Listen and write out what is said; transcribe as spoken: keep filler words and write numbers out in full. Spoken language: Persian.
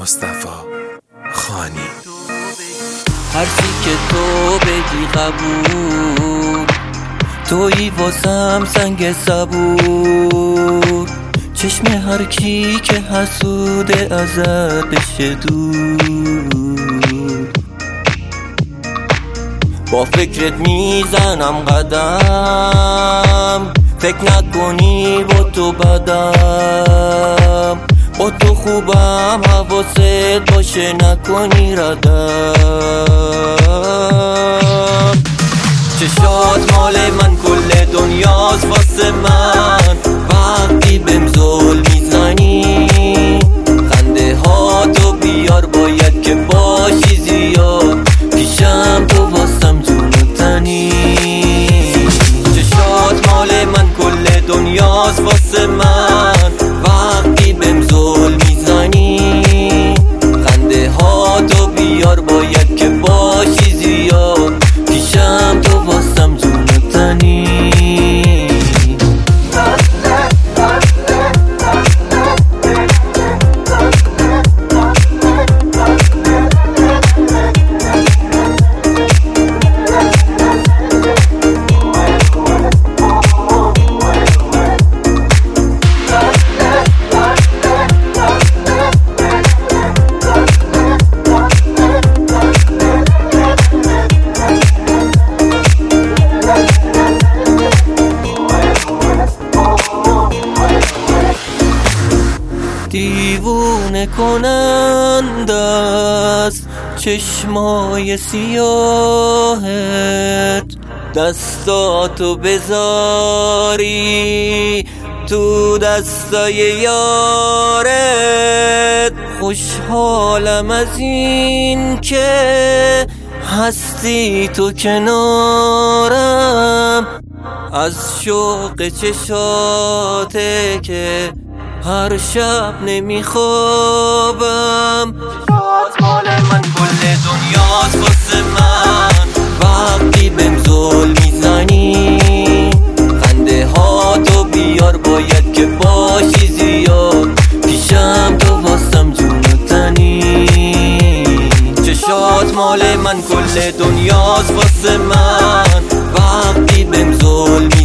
مصطفی خانی. حرفی که تو بگی قبول، تویی واسم سنگ صبور، چشم هر کی که حسوده ازت بشه دور. با فکرت میزنم قدم، فکر نکنی با تو بدم، با تو خوبم حواست باشه نکنی ردم. چشات مال من کل دنیاست واسه من، وقتی بهم ظلم میزنی خنده ها تو بیار، باید که باشی زیاد پیشم تو واسم جون و تنی. چشات مال من کل دنیاست واسه من، وقتی بهم ظلم میزنی خنده ها تو بیار، باید که باشی زیاد پیشم تو واسم جون و تنی. دیوونه کننده است چشمای سیاهت، دستاتو بذاری تو دستای یارت. خوشحالم از این که هستی تو کنارم، از شوق چشاته که هر شب نمیخوابم. چشات مال من کل دنیاست واسه من، وقتی بهم ظلم میزنی خنده ها تو بیار، باید که باشی زیاد پیشم تو واسم جون و تنی. چشات مال من کل دنیاست واسه من، وقتی بهم ظلم